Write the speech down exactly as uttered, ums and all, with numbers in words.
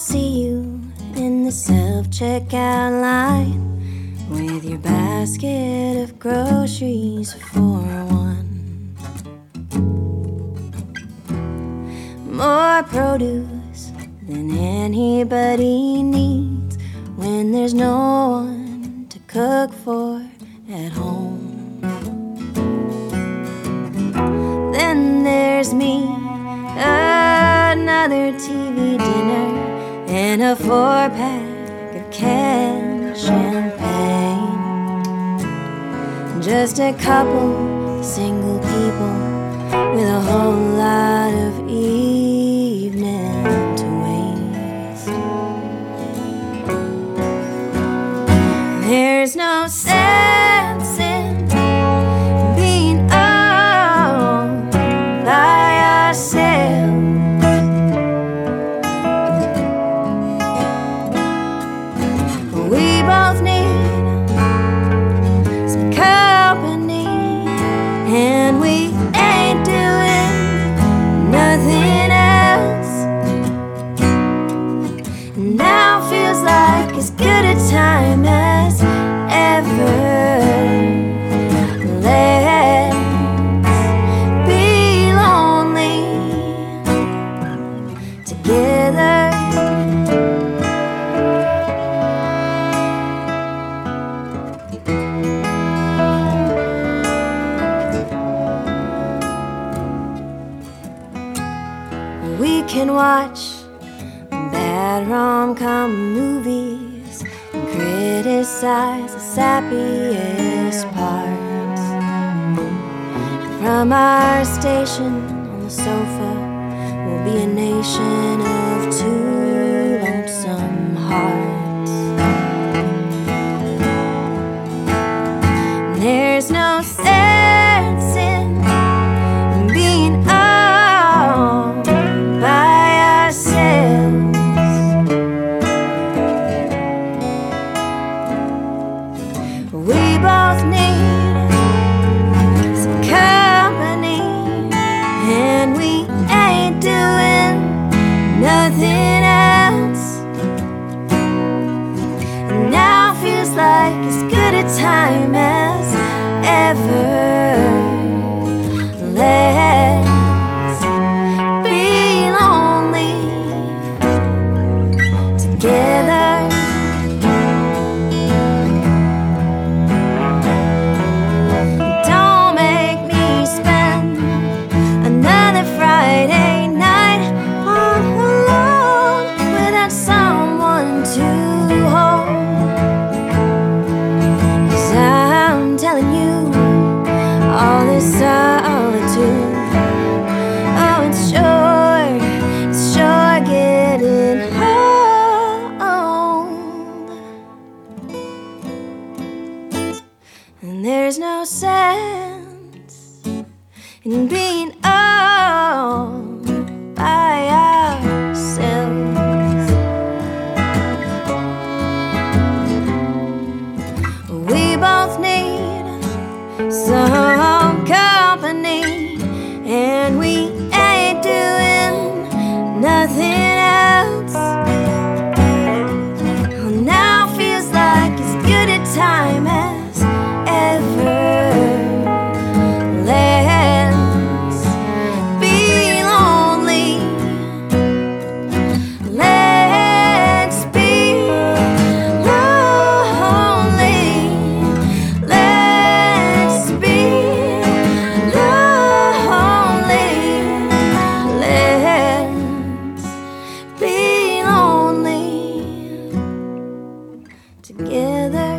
see you in the self-checkout line with your basket of groceries for one. More produce than anybody needs when there's no one to cook for at home. Then there's me, another T V dinner, and a four-pack of canned champagne. Just a couple single people with a whole lot of evening to waste. There's no sense in being all by ourselves. We both need some company, and we ain't doing nothing else. Now feels like as good a time as ever. Let's be lonely together. We can watch bad rom-com movies and criticize the sappiest parts. From our station on the sofa, we'll be a nation of two lonesome hearts. There's no sense in being all by ourselves. We both need some company, and we ain't doing nothing else. And now feels like as good a time as ever. Let's be lonely together. Don't make me spend another Friday night all alone without someone to hold. 'Cause I'm telling you, all this solitude, oh, it's sure, it's sure getting old. And there's no sense in being all by ourselves. We both need some company, and we ain't doing nothing else. Now feels like as good a time as ever. Let's be lonely. Let's be lonely. Let's be lonely. Let's be lonely together.